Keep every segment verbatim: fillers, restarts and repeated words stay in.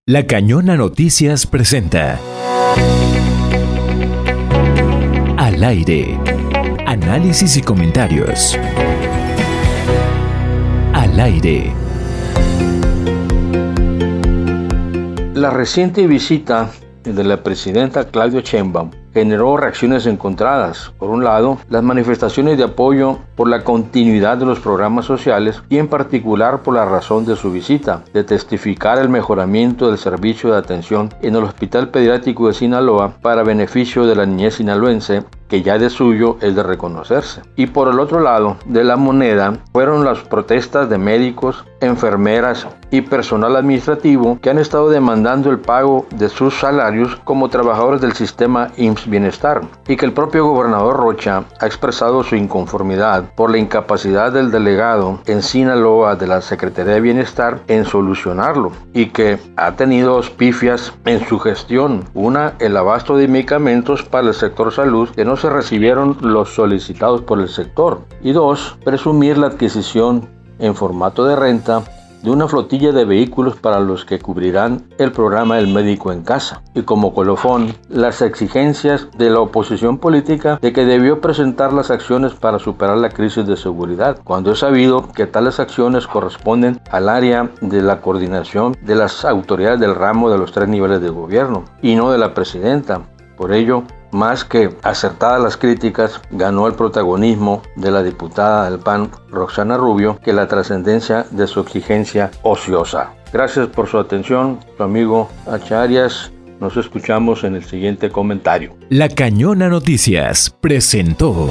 La Cañona Noticias presenta Al aire. Análisis y comentarios. Al aire. La reciente visita de la presidenta Claudia Sheinbaum generó reacciones encontradas. Por un lado, las manifestaciones de apoyo por la continuidad de los programas sociales y en particular por la razón de su visita, de testificar el mejoramiento del servicio de atención en el Hospital Pediátrico de Sinaloa para beneficio de la niñez sinaloense, que ya de suyo es de reconocerse. Y por el otro lado de la moneda fueron las protestas de médicos, enfermeras y personal administrativo que han estado demandando el pago de sus salarios como trabajadores del sistema I M S S Bienestar, y que el propio gobernador Rocha ha expresado su inconformidad por la incapacidad del delegado en Sinaloa de la Secretaría de Bienestar en solucionarlo, y que ha tenido dos pifias en su gestión: una, el abasto de medicamentos para el sector salud, que no se recibieron los solicitados por el sector, y dos, presumir la adquisición en formato de renta de una flotilla de vehículos para los que cubrirán el programa del médico en casa, y como colofón, las exigencias de la oposición política de que debió presentar las acciones para superar la crisis de seguridad, cuando es sabido que tales acciones corresponden al área de la coordinación de las autoridades del ramo de los tres niveles de gobierno, y no de la presidenta. Por ello, más que acertadas las críticas, ganó el protagonismo de la diputada del P A N, Roxana Rubio, que la trascendencia de su exigencia ociosa. Gracias por su atención, su amigo H. Arias. Nos escuchamos en el siguiente comentario. La Cañona Noticias presentó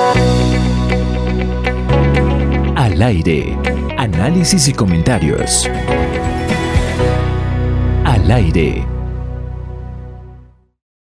Al aire. Análisis y comentarios. Al aire.